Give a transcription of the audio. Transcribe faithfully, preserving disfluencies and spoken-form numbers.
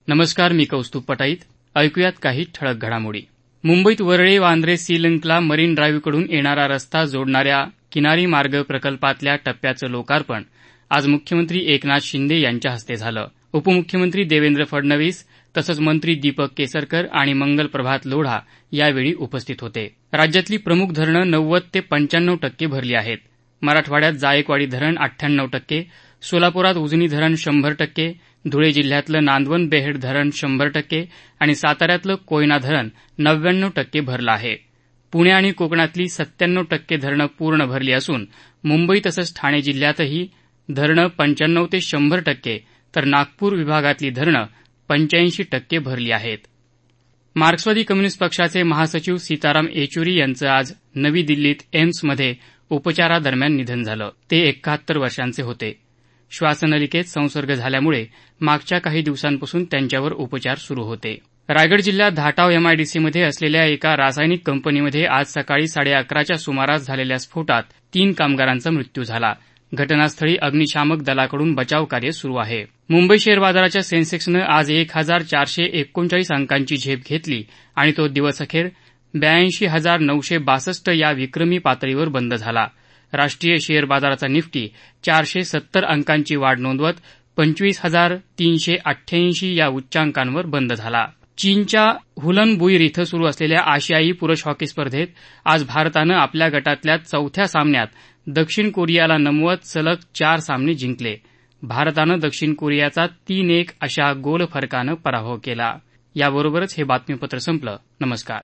नमस्कार, मी कौस्तुभ पटाईत. ऐकूयात काही ठळक घडामोडी. मुंबईत वरळी वांद्रे सी लिंकला मरीन ड्राईव्हकडून येणारा रस्ता जोडणाऱ्या किनारी मार्ग प्रकल्पातल्या टप्प्याचं लोकार्पण आज मुख्यमंत्री एकनाथ शिंदे यांच्या हस्ते झालं. उपमुख्यमंत्री देवेंद्र फडणवीस तसंच मंत्री दीपक केसरकर आणि मंगल प्रभात लोढा यावेळी उपस्थित होते. राज्यातली प्रमुख धरणं नव्वद ते पंच्याण्णव टक्के भरली आहेत. मराठवाड्यात जायकवाडी धरण अठ्ठ्याण्णव टक्के, सोलापुरात उजनी धरण शंभर टक्के, धुळे जिल्ह्यातलं नांदवण बेहेड धरण शंभर टक्के आणि साताऱ्यातलं कोयना धरण नव्याण्णव टक्के भरलं आहे. पुणे आणि कोकणातली सत्त्याण्णव टक्के धरणं पूर्ण भरली असून मुंबई तसंच ठाणे जिल्ह्यातही धरणं पंच्याण्णव ते शंभर टक्के तर नागपूर विभागातली धरणं पंच्याऐंशी टक्के भरली आहेत. मार्क्सवादी कम्युनिस्ट पक्षाचे महासचिव सीताराम येचुरी यांचं आज नवी दिल्लीत एम्समध्ये उपचारादरम्यान निधन झालं. ते एकाहत्तर वर्षांचे होते. श्वासनलिकेत संसर्ग झाल्यामुळे मागच्या काही दिवसांपासून त्यांच्यावर उपचार सुरू होते. रायगड जिल्ह्यात धाटाव एमआयडीसीमध्ये असलेल्या एका रासायनिक कंपनीमध्ये आज सकाळी साडे अकराच्या सुमारास झालेल्या स्फोटात तीन कामगारांचा मृत्यू झाला. घटनास्थळी अग्निशामक दलाकडून बचावकार्य सुरू आहे. मुंबई शेअर बाजाराच्या सेन्सेक्सनं आज एक हजार चारशे एकोणचाळीस अंकांची झेप घेतली आणि तो दिवसअखेर ब्याऐंशी हजार नऊशे बासष्ट या विक्रमी पातळीवर बंद झाला. राष्ट्रीय शेअर बाजाराचा निफ्टी चारशे सत्तर अंकांची वाढ नोंदवत पंचवीस हजार तीनशे अठ्ठ्याऐंशी या उच्चांकांवर बंद झाला. चीनच्या हुलनबुईर इथं सुरू असलेल्या आशियाई पुरुष हॉकी स्पर्धेत आज भारतानं आपल्या गटातल्या चौथ्या सामन्यात दक्षिण कोरियाला नमवत सलग चार सामने जिंकले. भारतानं दक्षिण कोरियाचा तीन एक अशा गोल फरकानं पराभव केला. याबरोबरच हे बातमीपत्र संपलं. नमस्कार.